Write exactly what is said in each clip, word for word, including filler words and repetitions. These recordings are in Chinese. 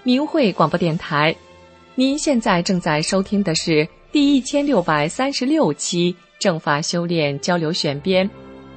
明慧广播电台。您现在正在收听的是第一千六百三十六期正法修炼交流选编。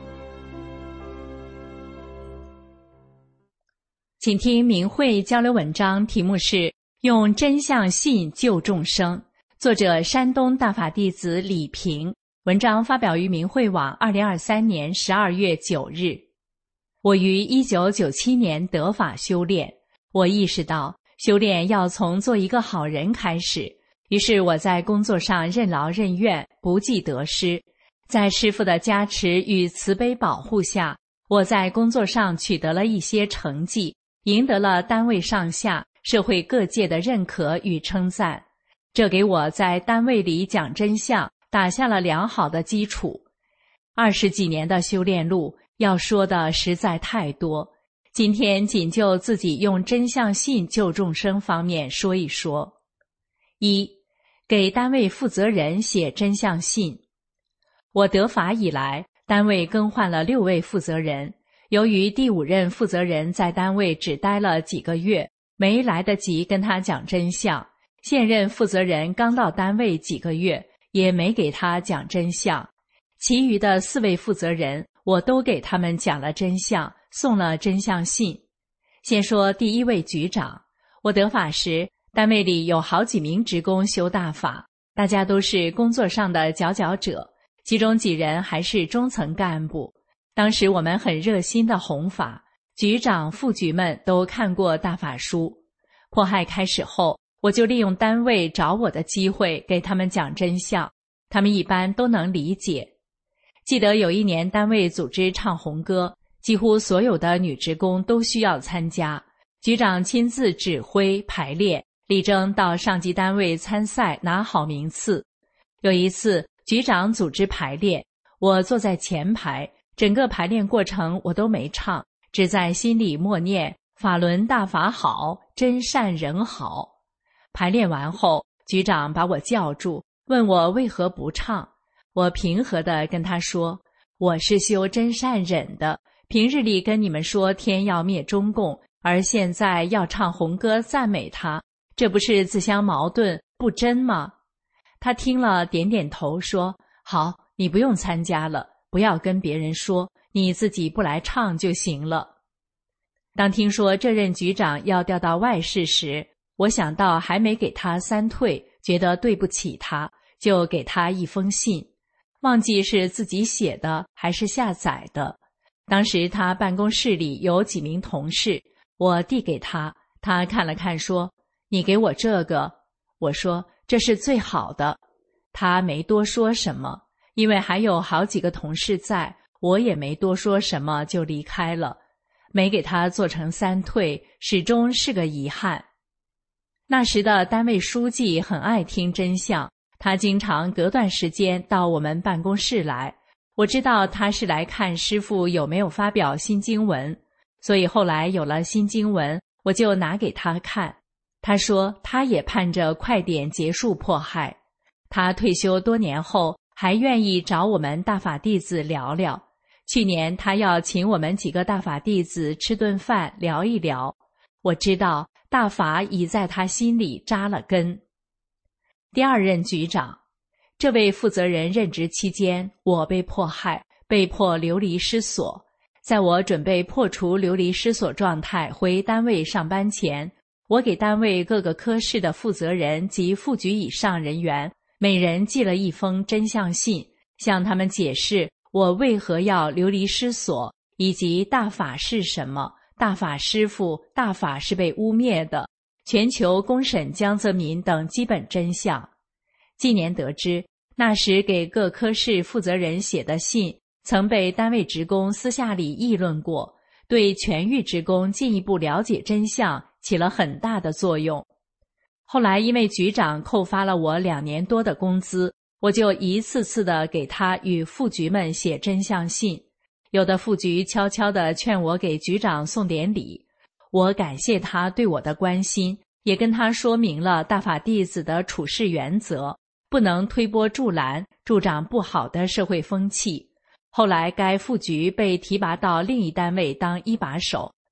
请听明慧交流文章，题目是用真相信救众生，作者山东大法弟子李平，文章发表于明慧网二零二三年十二月九日。我于一九九七年得法修炼，我意识到修炼要从做一个好人开始，于是我在工作上任劳任怨，不计得失。在师父的加持与慈悲保护下，我在工作上取得了一些成绩，赢得了单位上下、社会各界的认可与称赞，这给我在单位里讲真相打下了良好的基础。二十几年的修炼路，要说的实在太多，今天仅就自己用真相信救众生方面说一说。一、给单位负责人写真相信。我得法以来，单位更换了六位负责人，由于第五任负责人在单位只待了几个月，没来得及跟他讲真相，现任负责人刚到单位几个月，也没给他讲真相。其余的四位负责人，我都给他们讲了真相，送了真相信。先说第一位局长，我得法时，单位里有好几名职工修大法，大家都是工作上的佼佼者，其中几人还是中层干部。当时我们很热心的弘法，局长、副局们都看过大法书。迫害开始后，我就利用单位找我的机会给他们讲真相，他们一般都能理解。记得有一年单位组织唱红歌，几乎所有的女职工都需要参加，局长亲自指挥排练，力争到上级单位参赛拿好名次。有一次局长组织排练，我坐在前排，整个排练过程我都没唱，只在心里默念法轮大法好，真善人好。排练完后，局长把我叫住，问我为何不唱。我平和地跟他说，我是修真善忍的，平日里跟你们说天要灭中共，而现在要唱红歌赞美他，这不是自相矛盾，不真吗？他听了点点头说，好，你不用参加了，不要跟别人说，你自己不来唱就行了。当听说这任局长要调到外市时，我想到还没给他三退，觉得对不起他，就给他一封信，忘记是自己写的还是下载的。当时他办公室里有几名同事，我递给他，他看了看说，你给我这个。我说，这是最好的。他没多说什么，因为还有好几个同事在，我也没多说什么就离开了。没给他做成三退，始终是个遗憾。那时的单位书记很爱听真相，他经常隔段时间到我们办公室来，我知道他是来看师父有没有发表新经文，所以后来有了新经文，我就拿给他看。他说他也盼着快点结束迫害。他退休多年后还愿意找我们大法弟子聊聊。去年他要请我们几个大法弟子吃顿饭聊一聊，我知道大法已在他心里扎了根。第二任局长，这位负责人任职期间，我被迫害，被迫流离失所。在我准备破除流离失所状态回单位上班前，我给单位各个科室的负责人及副局以上人员每人寄了一封真相信，向他们解释我为何要流离失所，以及大法是什么，大法师父、大法是被污蔑的，全球公审江泽民等基本真相。近年得知，那时给各科室负责人写的信曾被单位职工私下里议论过，对全域职工进一步了解真相起了很大的作用。后来因为局长扣发了我两年多的工资，我就一次次地给他与副局们写真相信。有的副局悄悄地劝我给局长送点礼，我感谢他对我的关心，也跟他说明了大法弟子的处事原则，不能推波助澜，助长不好的社会风气。后来该副局被提拔到另一单位当一把手。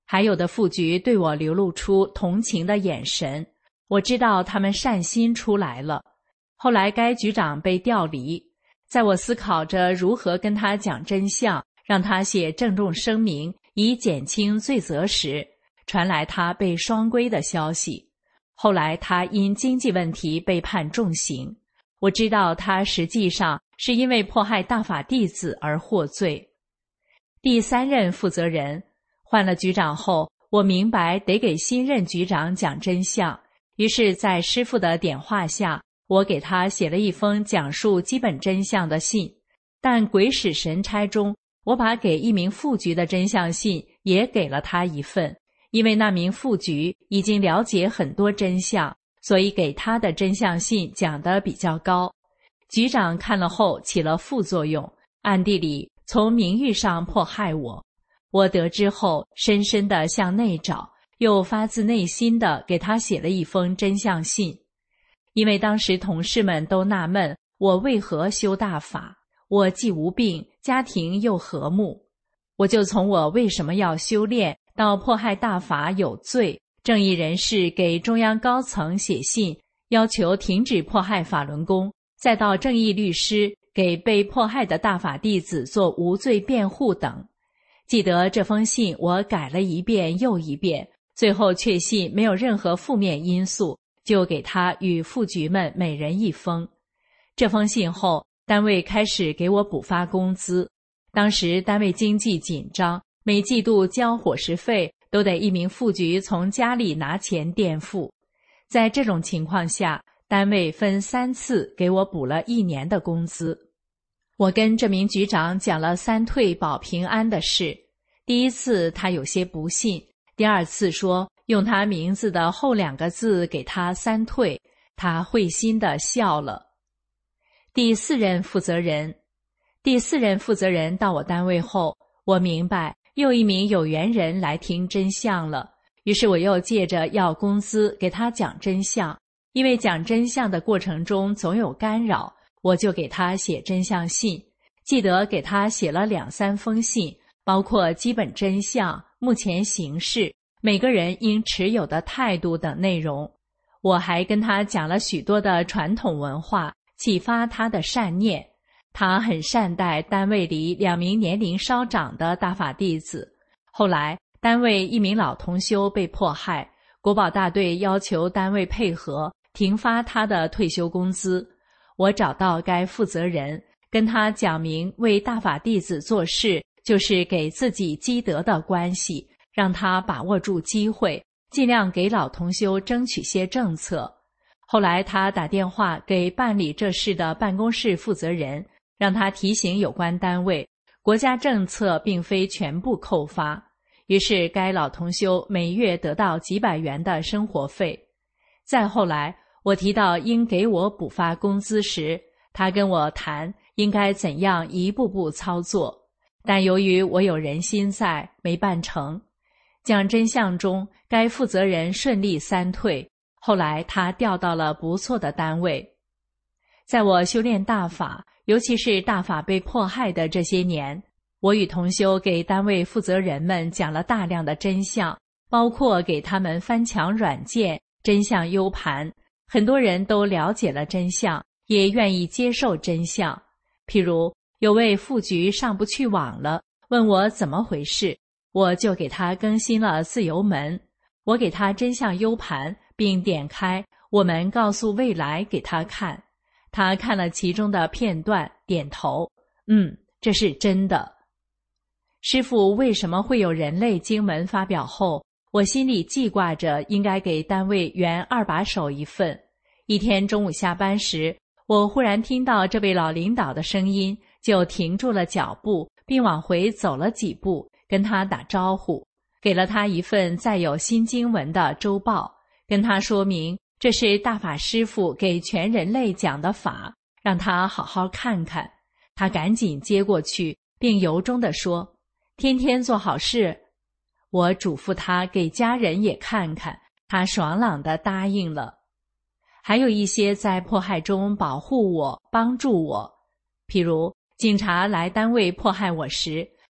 还有的副局对我流露出同情的眼神，我知道他们善心出来了。后来该局长被调离，在我思考着如何跟他讲真相，让他写郑重声明以减轻罪责时，传来他被双规的消息。后来他因经济问题被判重刑，我知道他实际上是因为迫害大法弟子而获罪。第三任负责人换了局长后，我明白得给新任局长讲真相，于是在师父的点化下，我给他写了一封讲述基本真相的信。但鬼使神差中，我把给一名副局的真相信也给了他一份，因为那名副局已经了解很多真相，所以给他的真相信讲得比较高。局长看了后起了副作用，暗地里从名誉上迫害我。我得知后深深地向内找，又发自内心地给他写了一封真相信。因为当时同事们都纳闷我为何修大法，我既无病，家庭又和睦，我就从我为什么要修炼到迫害大法有罪，正义人士给中央高层写信要求停止迫害法轮功，再到正义律师给被迫害的大法弟子做无罪辩护等。记得这封信我改了一遍又一遍，最后确信没有任何负面因素，就给他与副局们每人一封。这封信后，单位开始给我补发工资。当时单位经济紧张，每季度交伙食费都得一名副局从家里拿钱垫付。在这种情况下，单位分三次给我补了一年的工资。我跟这名局长讲了三退保平安的事。第一次他有些不信，第二次说用他名字的后两个字给他三退，他会心地笑了。第四任负责人第四任负责人到我单位后，我明白又一名有缘人来听真相了，于是我又借着要工资给他讲真相。因为讲真相的过程中总有干扰，我就给他写真相信，记得给他写了两三封信，包括基本真相、目前形势、每个人应持有的态度等内容。我还跟他讲了许多的传统文化，启发他的善念。他很善待单位里两名年龄稍长的大法弟子。后来单位一名老同修被迫害，国保大队要求单位配合停发他的退休工资。我找到该负责人，跟他讲明为大法弟子做事就是给自己积德的关系，让他把握住机会，尽量给老同修争取些政策。后来他打电话给办理这事的办公室负责人，让他提醒有关单位，国家政策并非全部扣发。于是该老同修每月得到几百元的生活费。再后来我提到应给我补发工资时，他跟我谈应该怎样一步步操作，但由于我有人心在，没办成。讲真相中，该负责人顺利三退，后来他调到了不错的单位。在我修炼大法，尤其是大法被迫害的这些年，我与同修给单位负责人们讲了大量的真相，包括给他们翻墙软件、真相 U 盘，很多人都了解了真相，也愿意接受真相。譬如有位副局上不去网了，问我怎么回事，我就给他更新了自由门。我给他真相 U 盘，并点开我们告诉未来给他看。他看了其中的片段，点头，嗯，这是真的。师父为什么会有人类经文发表后，我心里记挂着应该给单位原二把手一份。一天中午下班时，我忽然听到这位老领导的声音，就停住了脚步，并往回走了几步，跟他打招呼，给了他一份载有新经文的周报，跟他说明这是大法师父给全人类讲的法，让他好好看看。他赶紧接过去，并由衷地说，天天做好事。我嘱咐他给家人也看看，他爽朗地答应了。还有一些在迫害中保护我、帮助我，譬如警察来单位迫害我时，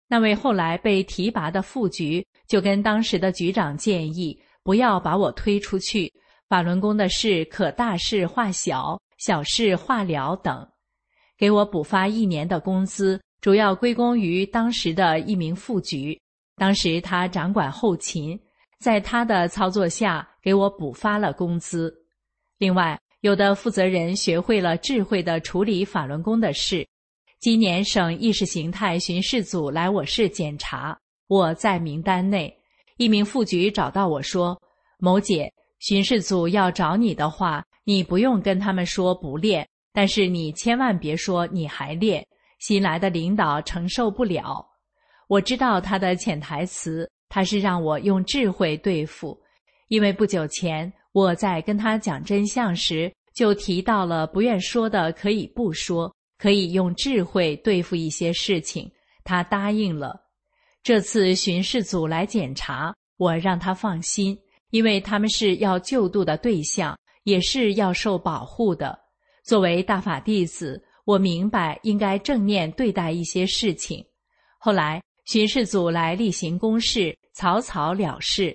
那位后来被提拔的副局就跟当时的局长建议，不要把我推出去，法轮功的事可大事化小，小事化了等，给我补发一年的工资，主要归功于当时的一名副局。当时他掌管后勤，在他的操作下给我补发了工资。另外，有的负责人学会了智慧地处理法轮功的事。今年省意识形态巡视组来我市检查，我在名单内。一名副局找到我说，某姐，巡视组要找你的话，你不用跟他们说不练，但是你千万别说你还练，新来的领导承受不了。我知道他的潜台词，他是让我用智慧对付。因为不久前我在跟他讲真相时，就提到了不愿说的可以不说，可以用智慧对付一些事情，他答应了。这次巡视组来检查，我让他放心，因为他们是要救度的对象，也是要受保护的。作为大法弟子，我明白应该正面对待一些事情。后来巡视组来例行公事，草草了事。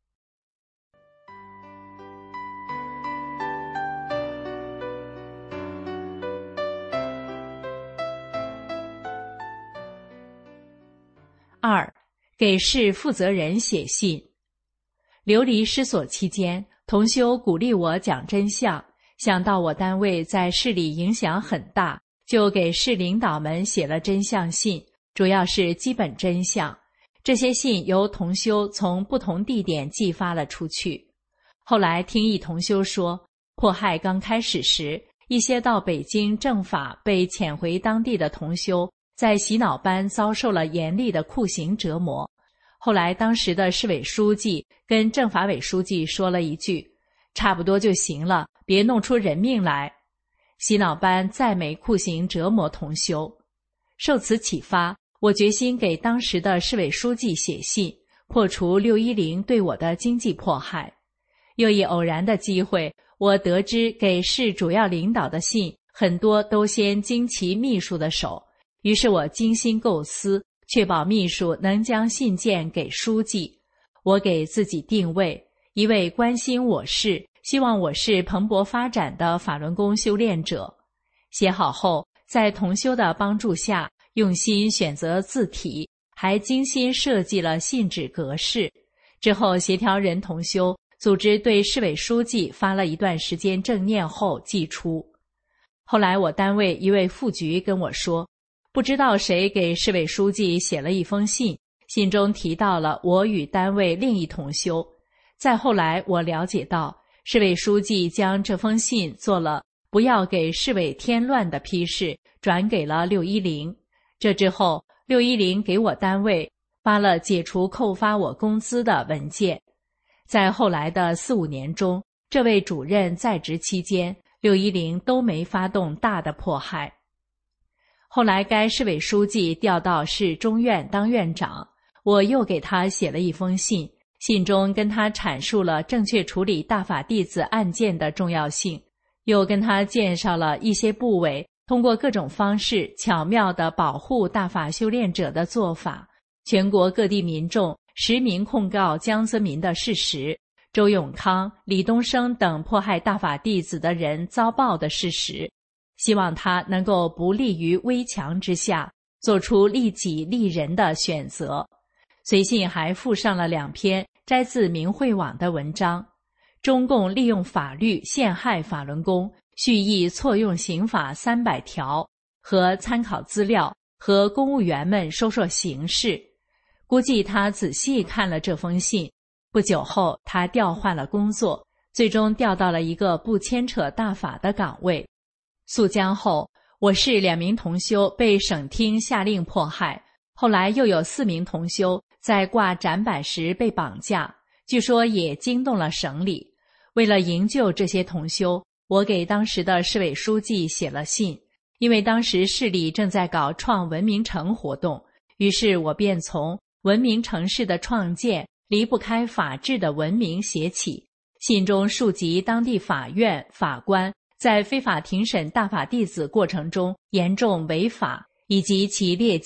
二，给市负责人写信。流离失所期间，同修鼓励我讲真相，想到我单位在市里影响很大，就给市领导们写了真相信，主要是基本真相。这些信由同修从不同地点寄发了出去。后来听一同修说，迫害刚开始时，一些到北京正法被遣回当地的同修在洗脑班遭受了严厉的酷刑折磨。后来当时的市委书记跟政法委书记说了一句，差不多就行了，别弄出人命来。洗脑班再没酷刑折磨同修。受此启发，我决心给当时的市委书记写信，破除六一零对我的经济迫害。又以偶然的机会，我得知给市主要领导的信很多都先经其秘书的手，于是我精心构思，确保秘书能将信件给书记。我给自己定位，一位关心我市，希望我市蓬勃发展的法轮功修炼者。写好后，在同修的帮助下，用心选择字体，还精心设计了信纸格式。之后协调人同修组织对市委书记发了一段时间正念后寄出。后来我单位一位副局跟我说，不知道谁给市委书记写了一封信，信中提到了我与单位另一同修。再后来我了解到，市委书记将这封信做了不要给市委添乱的批示，转给了六一零。这之后，六一零给我单位发了解除扣发我工资的文件。在后来的四五年中，这位主任在职期间，六一零都没发动大的迫害。后来该市委书记调到市中院当院长，我又给他写了一封信，信中跟他阐述了正确处理大法弟子案件的重要性，又跟他介绍了一些部委通过各种方式巧妙地保护大法修炼者的做法，全国各地民众实名控告江泽民的事实，周永康、李东升等迫害大法弟子的人遭报的事实，希望他能够不立于危墙之下，做出利己利人的选择。随信还附上了两篇摘自明慧网的文章，中共利用法律陷害法轮功，蓄意错用刑法三百条和参考资料，和公务员们说说形势。估计他仔细看了这封信，不久后他调换了工作，最终调到了一个不牵扯大法的岗位。肃江后，我市两名同修被省厅下令迫害，后来又有四名同修在挂展板时被绑架，据说也惊动了省里。为了营救这些同修，我给当时的市委书记写了信，因为当时市里正在搞创文明城活动，于是我便从文明城市的创建离不开法治的文明写起。信中述及当地法院法官在非法庭审大法弟子过程中严重违法，以及其劣迹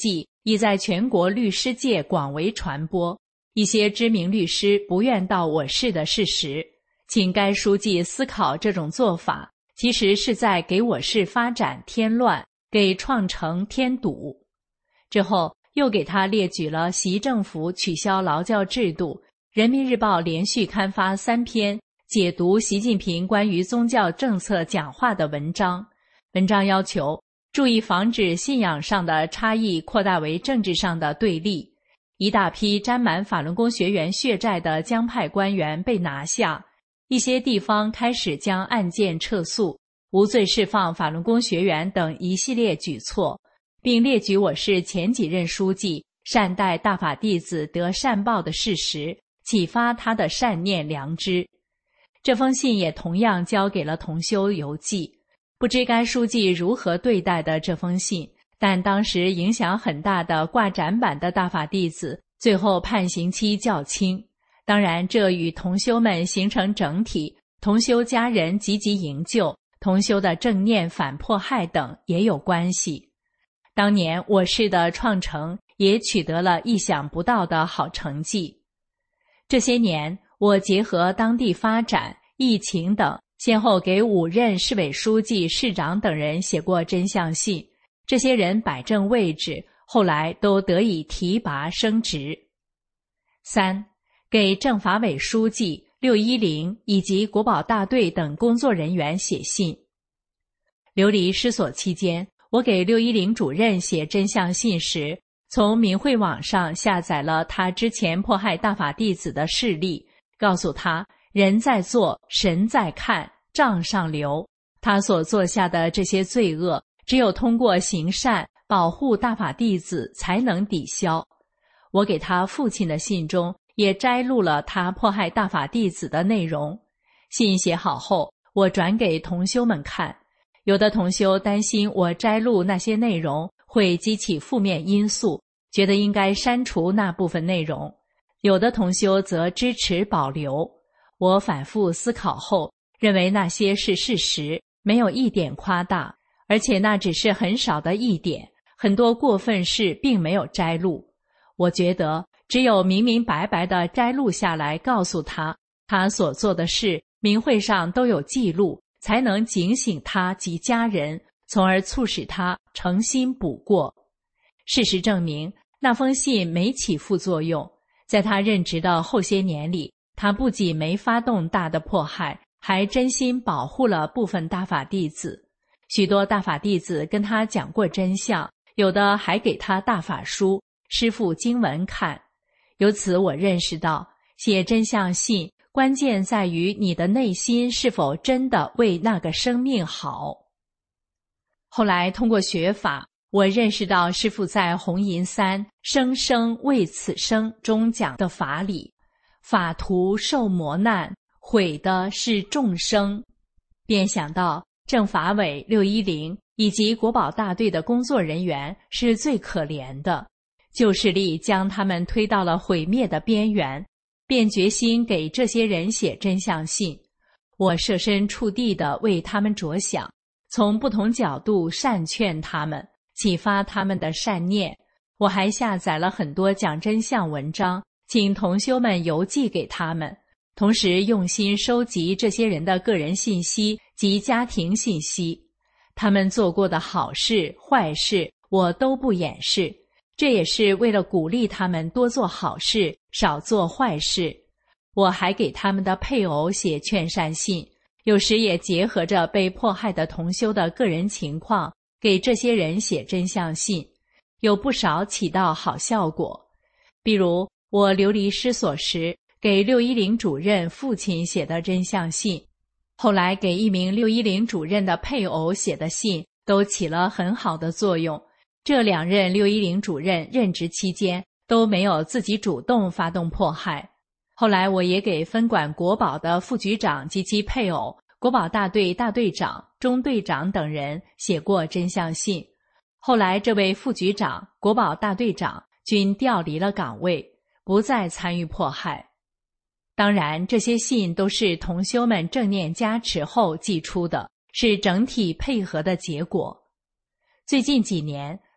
已在全国律师界广为传播，一些知名律师不愿到我市的事实，请该书记思考这种做法其实是在给我市发展添乱，给创城添堵。之后又给他列举了习政府取消劳教制度，人民日报连续刊发三篇解读习近平关于宗教政策讲话的文章，文章要求注意防止信仰上的差异扩大为政治上的对立。一大批沾满法轮功学员血债的江派官员被拿下，一些地方开始将案件撤诉，无罪释放法轮功学员等一系列举措，并列举我市前几任书记善待大法弟子得善报的事实，启发他的善念良知。这封信也同样交给了同修邮寄，不知该书记如何对待的这封信，但当时影响很大的挂展板的大法弟子最后判刑期较轻。当然这与同修们形成整体，同修家人积极营救，同修的正念反迫害等也有关系。当年我市的创城也取得了意想不到的好成绩。这些年我结合当地发展、疫情等，先后给五任市委书记、市长等人写过真相信，这些人摆正位置，后来都得以提拔升职。三、给政法委书记、六一零以及国保大队等工作人员写信。流离失所期间，我给六一零主任写真相信时，从明慧网上下载了他之前迫害大法弟子的事例，告诉他人在做，神在看，账上留。他所做下的这些罪恶，只有通过行善保护大法弟子才能抵消。我给他父亲的信中也摘录了他迫害大法弟子的内容。信写好后，我转给同修们看，有的同修担心我摘录那些内容会激起负面因素，觉得应该删除那部分内容，有的同修则支持保留。我反复思考后，认为那些是事实，没有一点夸大，而且那只是很少的一点，很多过分事并没有摘录。我觉得只有明明白白地摘录下来，告诉他他所做的事明会上都有记录，才能警醒他及家人，从而促使他诚心补过。事实证明，那封信没起副作用，在他任职的后些年里，他不仅没发动大的迫害，还真心保护了部分大法弟子。许多大法弟子跟他讲过真相，有的还给他大法书、师父经文看。由此我认识到，写真相信关键在于你的内心是否真的为那个生命好。后来通过学法，我认识到师父在红银三生生为此生中讲的法理，法徒受磨难，毁的是众生，便想到政法委、六一零以及国保大队的工作人员是最可怜的，旧势力将他们推到了毁灭的边缘，便决心给这些人写真相信。我设身处地地为他们着想，从不同角度善劝他们，启发他们的善念。我还下载了很多讲真相文章，请同修们邮寄给他们，同时用心收集这些人的个人信息及家庭信息。他们做过的好事、坏事，我都不掩饰，这也是为了鼓励他们多做好事，少做坏事。我还给他们的配偶写劝善信，有时也结合着被迫害的同修的个人情况，给这些人写真相信，有不少起到好效果。比如我流离失所时，给六一零主任父亲写的真相信，后来给一名六一零主任的配偶写的信，都起了很好的作用。这两任六一零主任任职期间都没有自己主动发动迫害。后来我也给分管国保的副局长及其配偶、国保大队大队长、中队长等人写过真相信。后来这位副局长、国保大队长均调离了岗位，不再参与迫害。当然，这些信都是同修们正念加持后寄出的，是整体配合的结果。最近几年，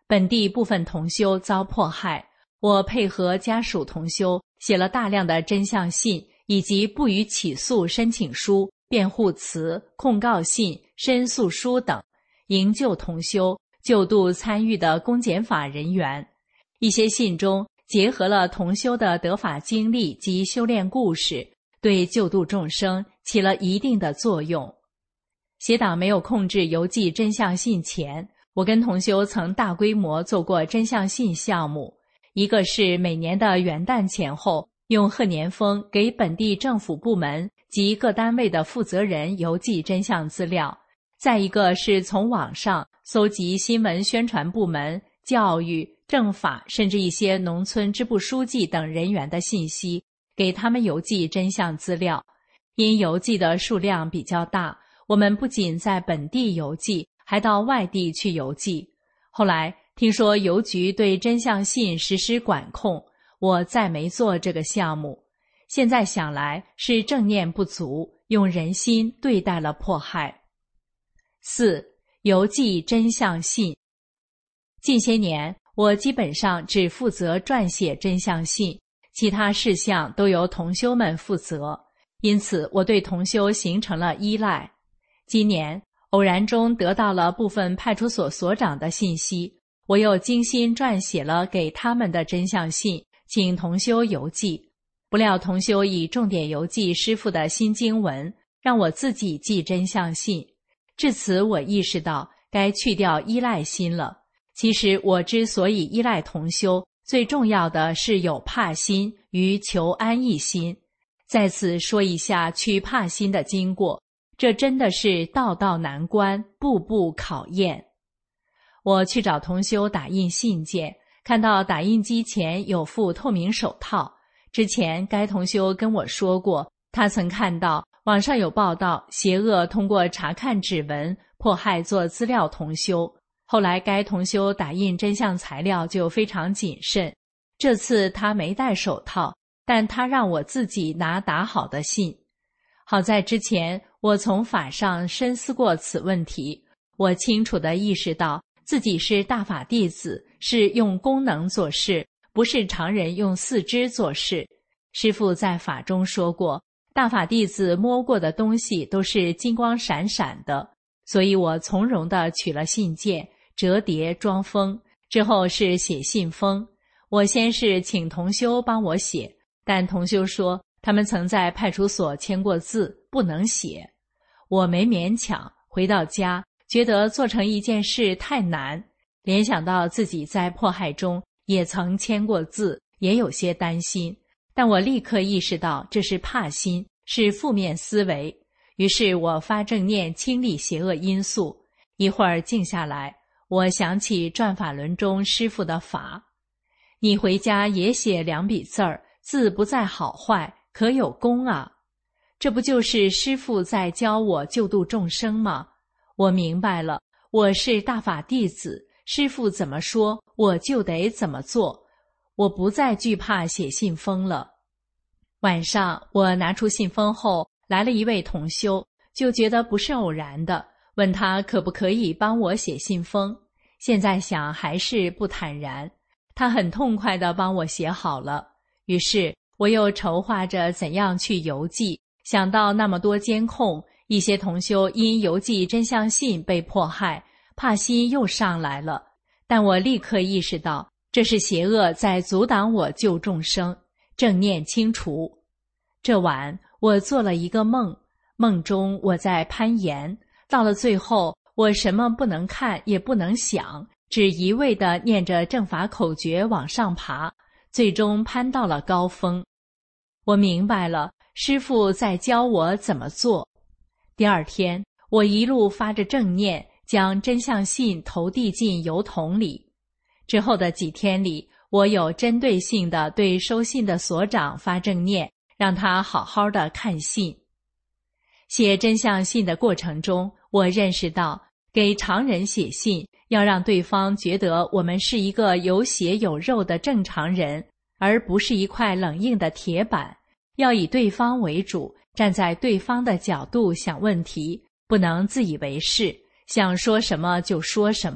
本地部分同修遭迫害，我配合家属同修写了大量的真相信以及不予起诉申请书、辩护词、控告信、申诉书等，营救同修，救度参与的公检法人员。一些信中结合了同修的得法经历及修炼故事，对救度众生起了一定的作用。协党没有控制邮寄真相信前，我跟同修曾大规模做过真相信项目，一个是每年的元旦前后，用贺年封给本地政府部门及各单位的负责人邮寄真相资料，再一个是从网上搜集新闻宣传部门、教育、政法甚至一些农村支部书记等人员的信息，给他们邮寄真相资料。因邮寄的数量比较大，我们不仅在本地邮寄，还到外地去邮寄。后来听说邮局对真相信实施管控，我再没做这个项目。现在想来是正念不足，用人心对待了迫害。四、邮寄真相信。近些年，我基本上只负责撰写真相信，其他事项都由同修们负责，因此我对同修形成了依赖。今年偶然中得到了部分派出所所长的信息，我又精心撰写了给他们的真相信，请同修邮寄。不料同修以重点邮寄师父的新经文，让我自己寄真相信。至此我意识到该去掉依赖心了。其实我之所以依赖同修，最重要的是有怕心与求安逸心。在此说一下去怕心的经过，这真的是道道难关，步步考验。我去找同修打印信件，看到打印机前有副透明手套。之前该同修跟我说过，他曾看到网上有报道，邪恶通过查看指纹迫害做资料同修。后来该同修打印真相材料就非常谨慎，这次他没戴手套，但他让我自己拿打好的信。好在之前我从法上深思过此问题，我清楚地意识到自己是大法弟子，是用功能做事，不是常人用四肢做事。师父在法中说过，大法弟子摸过的东西都是金光闪闪的，所以我从容地取了信件，折叠装封，之后是写信封。我先是请同修帮我写，但同修说他们曾在派出所签过字，不能写。我没勉强，回到家觉得做成一件事太难，联想到自己在迫害中也曾签过字，也有些担心。但我立刻意识到这是怕心，是负面思维。于是我发正念清理邪恶因素。一会儿静下来，我想起转法轮中师父的法，你回家也写两笔字儿，字不在好坏，可有功啊。这不就是师父在教我救度众生吗？我明白了，我是大法弟子，师父怎么说我就得怎么做，我不再惧怕写信封了。晚上我拿出信封后，来了一位同修，就觉得不是偶然的，问他可不可以帮我写信封。现在想还是不坦然，他很痛快地帮我写好了。于是我又筹划着怎样去邮寄，想到那么多监控，一些同修因邮寄真相信被迫害，怕心又上来了。但我立刻意识到，这是邪恶在阻挡我救众生，正念清除。这晚我做了一个梦，梦中我在攀岩，到了最后我什么不能看也不能想，只一味地念着正法口诀往上爬，最终攀到了高峰。我明白了，师父在教我怎么做。第二天我一路发着正念，将真相信投递进邮筒里。之后的几天里，我有针对性地对收信的所长发正念，让他好好地看信。写真相信的过程中，我认识到给常人写信要让对方觉得我们是一个有血有肉的正常人，而不是一块冷硬的铁板，要以对方为主，站在对方的角度想问题，不能自以为是，想说什么就说什么，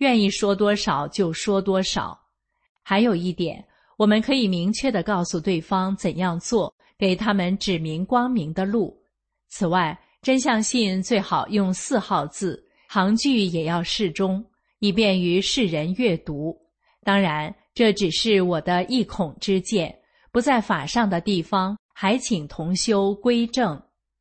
愿意说多少就说多少。还有一点，我们可以明确地告诉对方怎样做，给他们指明光明的路。此外，真相信最好用四号字，行距也要适中，以便于世人阅读。当然，这只是我的一孔之见，不在法上的地方，还请同修归正。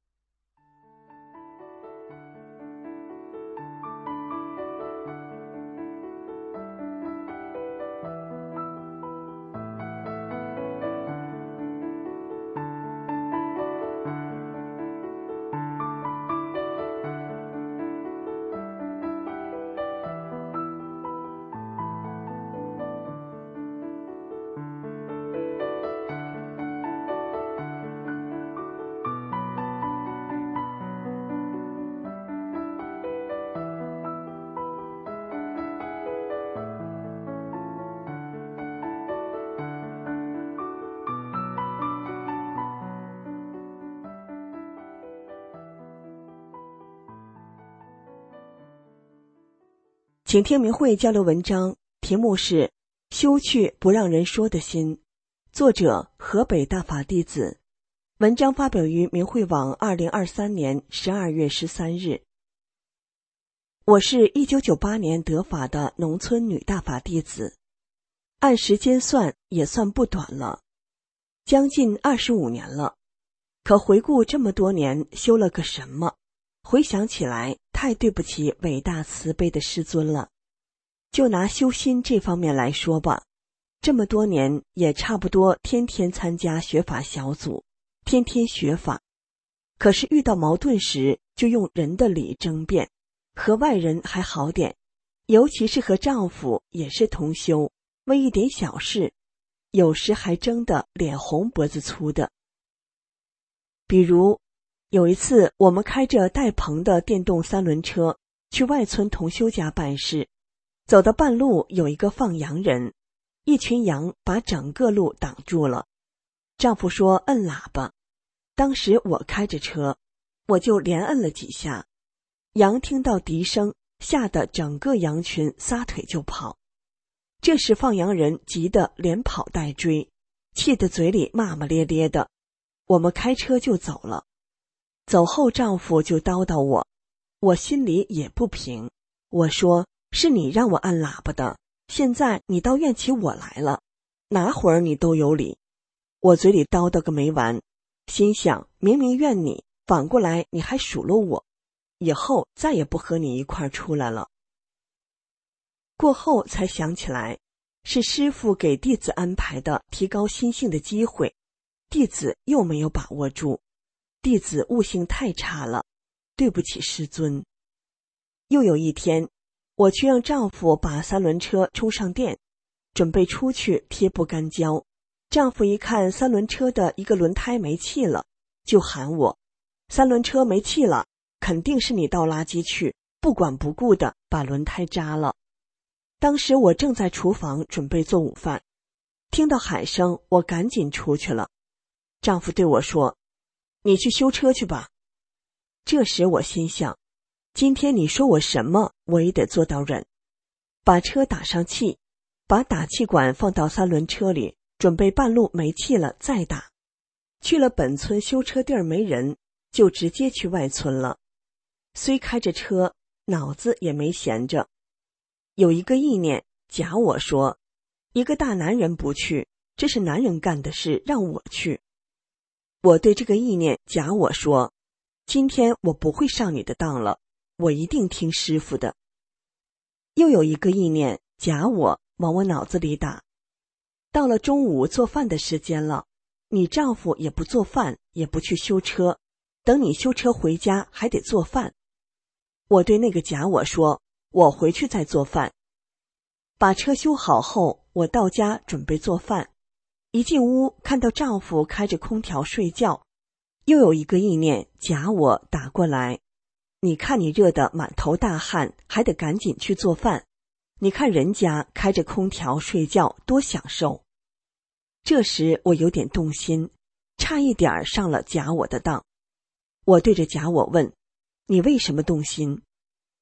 请听明慧交流文章，题目是修去不让人说的心，作者河北大法弟子，文章发表于明慧网二零二三年十二月十三日。我是一九九八年得法的农村女大法弟子，按时间算也算不短了，将近二十五年了。可回顾这么多年修了个什么，回想起来太对不起伟大慈悲的师尊了。就拿修心这方面来说吧，这么多年也差不多天天参加学法小组，天天学法。可是遇到矛盾时就用人的理争辩，和外人还好点，尤其是和丈夫也是同修，为一点小事有时还争得脸红脖子粗的。比如有一次，我们开着带棚的电动三轮车去外村同修家办事，走到半路有一个放羊人，一群羊把整个路挡住了。丈夫说摁喇叭，当时我开着车，我就连摁了几下，羊听到笛声，吓得整个羊群撒腿就跑。这时放羊人急得连跑带追，气得嘴里骂骂咧咧的，我们开车就走了。走后丈夫就叨叨我，我心里也不平，我说是你让我按喇叭的，现在你倒怨起我来了，哪会儿你都有理。我嘴里叨叨个没完，心想明明怨你，反过来你还数落我，以后再也不和你一块儿出来了。过后才想起来，是师父给弟子安排的提高心性的机会，弟子又没有把握住，弟子悟性太差了，对不起师尊。又有一天，我去让丈夫把三轮车充上电，准备出去贴不干胶。丈夫一看三轮车的一个轮胎没气了，就喊我，三轮车没气了，肯定是你倒垃圾去，不管不顾的把轮胎扎了。当时我正在厨房准备做午饭，听到喊声，我赶紧出去了。丈夫对我说，你去修车去吧。这时我心想，今天你说我什么我也得做到忍。把车打上气，把打气管放到三轮车里，准备半路没气了再打。去了本村修车地儿没人，就直接去外村了。虽开着车，脑子也没闲着。有一个意念假我说，一个大男人不去，这是男人干的事，让我去。我对这个意念假我说，今天我不会上你的当了，我一定听师父的。又有一个意念假我往我脑子里打，到了中午做饭的时间了，你丈夫也不做饭，也不去修车，等你修车回家还得做饭。我对那个假我说，我回去再做饭。把车修好后，我到家准备做饭，一进屋看到丈夫开着空调睡觉，又有一个意念假我打过来，你看你热得满头大汗，还得赶紧去做饭，你看人家开着空调睡觉多享受。这时我有点动心，差一点上了假我的当。我对着假我问，你为什么动心？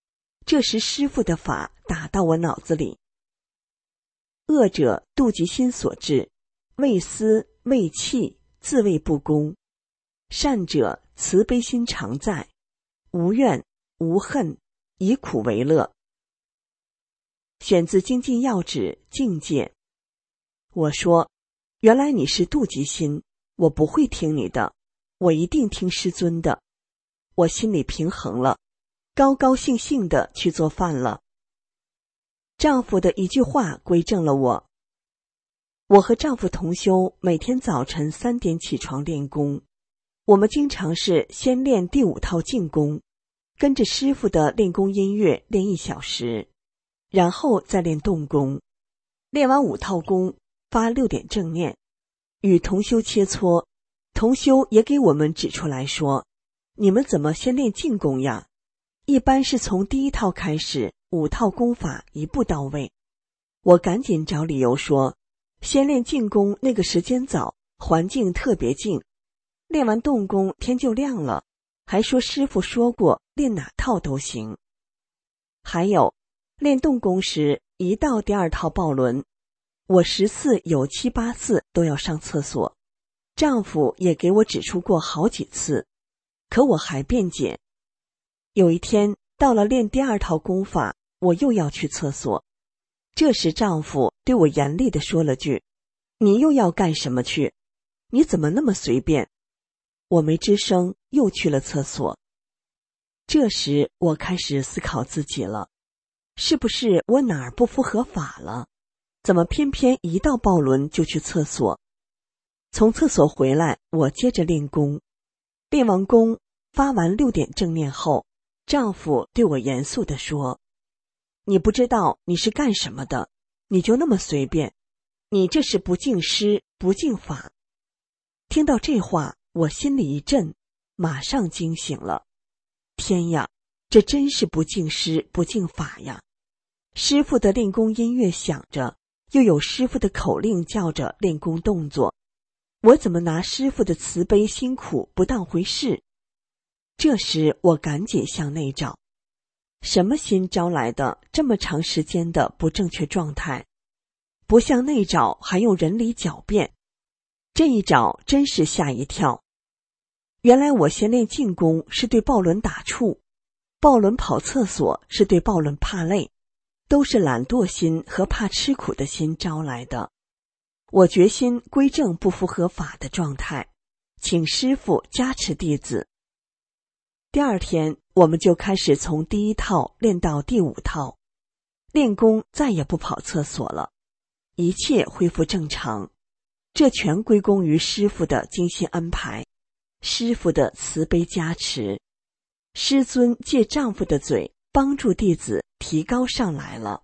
这时师父的法打到我脑子里。恶者妒忌心所致，为私为气，自谓不公；善者慈悲心常在，无怨无恨，以苦为乐。选自《精进要旨》境界。我说，原来你是妒忌心，我不会听你的，我一定听师尊的。我心里平衡了，高高兴兴的去做饭了。丈夫的一句话归正了我。我和丈夫同修每天早晨三点起床练功，我们经常是先练第五套静功，跟着师父的练功音乐练一小时，然后再练动功。练完五套功，发六点正念，与同修切磋。同修也给我们指出来说，你们怎么先练静功呀？一般是从第一套开始，五套功法一步到位。我赶紧找理由说，先练静功那个时间早，环境特别静，练完动功天就亮了，还说师父说过练哪套都行。还有练动功时，一到第二套抱轮，我十次有七八次都要上厕所，丈夫也给我指出过好几次，可我还辩解。有一天到了练第二套功法，我又要去厕所，这时丈夫对我严厉地说了句，你又要干什么去？你怎么那么随便？我没吱声，又去了厕所。这时我开始思考自己了，是不是我哪儿不符合法了？怎么偏偏一到抱轮就去厕所？从厕所回来，我接着练功。练完功，发完六点正念后，丈夫对我严肃地说，你不知道你是干什么的，你就那么随便，你这是不敬师不敬法。听到这话，我心里一震，马上惊醒了。天呀，这真是不敬师不敬法呀！师父的练功音乐响着，又有师父的口令叫着练功动作，我怎么拿师父的慈悲辛苦不当回事？这时我赶紧向内找，什么心招来的这么长时间的不正确状态？不向内找还用人理狡辩，这一找真是吓一跳。原来我先练静功是对抱轮打怵，抱轮跑厕所是对抱轮怕累，都是懒惰心和怕吃苦的心招来的。我决心归正不符合法的状态，请师父加持弟子。第二天我们就开始从第一套练到第五套，练功再也不跑厕所了，一切恢复正常。这全归功于师父的精心安排，师父的慈悲加持。师尊借丈夫的嘴帮助弟子提高上来了。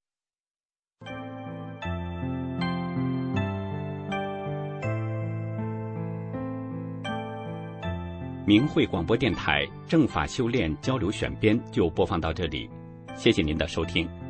明慧广播电台正法修炼交流选编就播放到这里，谢谢您的收听。